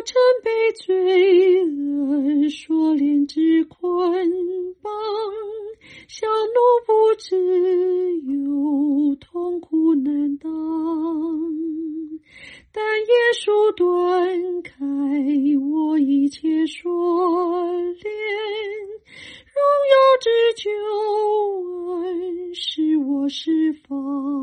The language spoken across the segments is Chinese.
曾被罪恶锁链之捆绑，想怒不自由，痛苦难当。但耶稣断开我一切锁链，荣耀之救恩使我释放，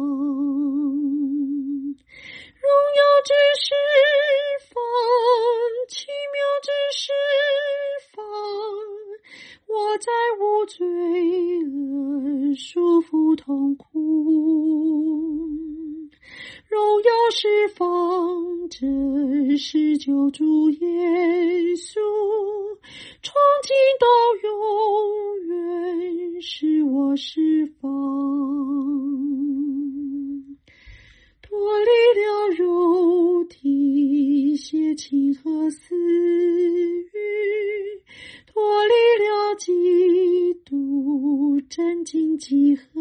荣耀之释放，奇妙之释放，我再无罪恶束缚痛苦，荣耀释放，这是救主耶稣，从今到永远使我释放，脱离了肉体邪情和私欲，脱离了嫉妒真经记恨，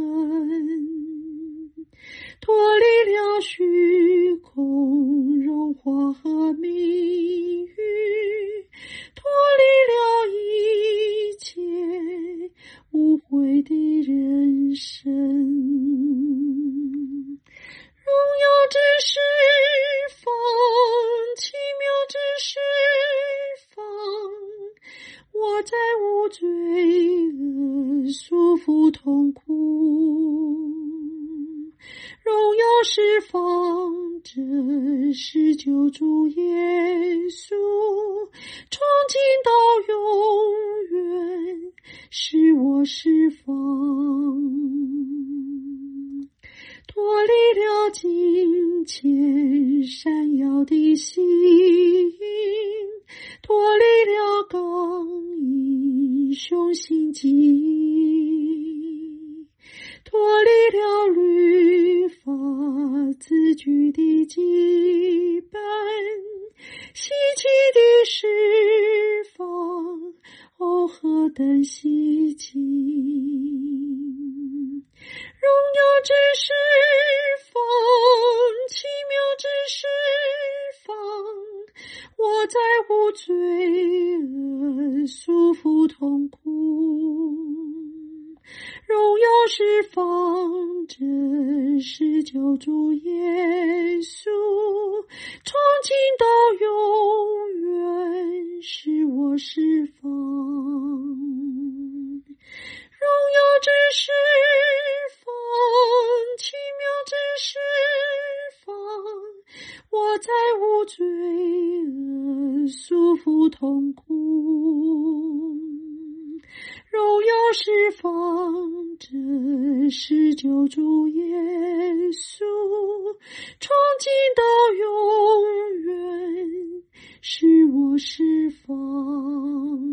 脱离了虚空荣华和名誉，脱离了一切污秽的人生，荣耀之释放，奇妙之释放，我再无罪恶束缚痛苦，荣耀释放，这是救主耶稣，从今到永远使我释放，脱离了金钱闪耀的吸引，脱离了刚毅雄心记忆，脱离了律法字句的羁绊，希奇的释放，哦，何等希奇！荣耀之释放，奇妙之释放，我再无罪恶束缚痛苦，荣耀释放，这是救主耶稣，从今到永远使我释放，荣耀之释放，奇妙之释放，我再无罪恶束缚痛苦，荣耀释放，这是救主耶稣，从今到永远使我释放。